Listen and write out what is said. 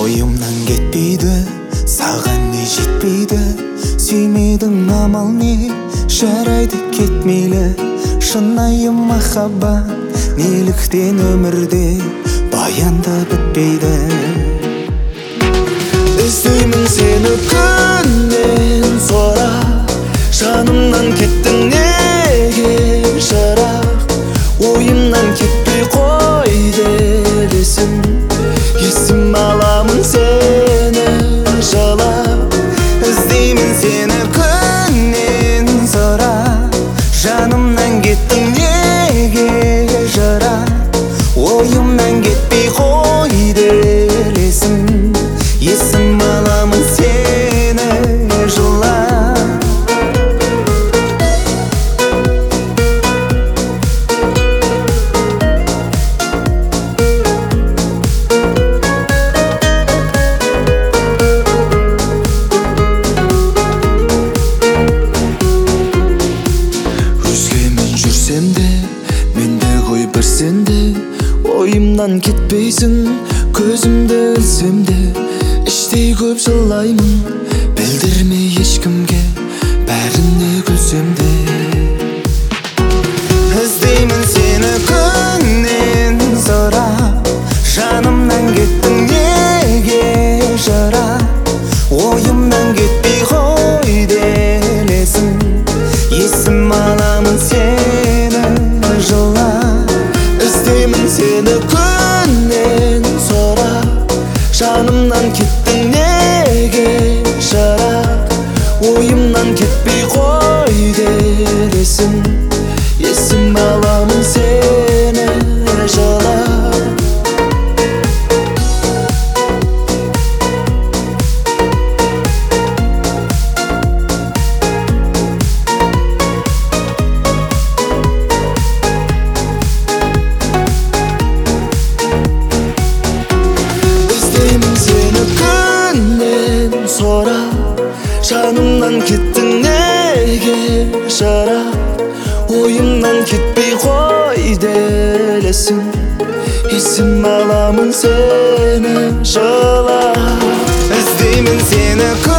ойымнан кетпейді, саған не жетпейді. Сүймедің амал не, жарайды кетмейлі. Шынайы махаббат неліктен өмірде баянда бітпейді. Іздеймін сені күннен сұрап, жанымнан кеттің неге жырақ. Ойымнан кетпей қойды десін, есім аламын сені жылап. Іздеймін сені күннен сұрап, жанымнан кеттің неге жырақ. Ойымнан кетпей қойды десін, есім аламын сені жылап. Өзгемен жүрсем де, менде ғой бір сенде. Ойымнан кетпейсің, көзімді ілсем де. Іштей көп жылаймын, білдірмей ешкімге, бәріне күлсем де. Іздеймін сені күннен сұрап, жанымнан кеттің неге жырақ. Ойымнан кетпей қойды елесің, есім аламын сені жылап. Іздеймін сені күннен сұрап, жанымнан кеттің неге жырақ. Ойымнан кетпей қойды десін, есім аламын сені жылап. Іздеймін сені күннен сұрап, жанымнан кеттің неге жырақ. Ойымнан кетпей қойды елесің, есім аламын сені жылап. Іздеймін сені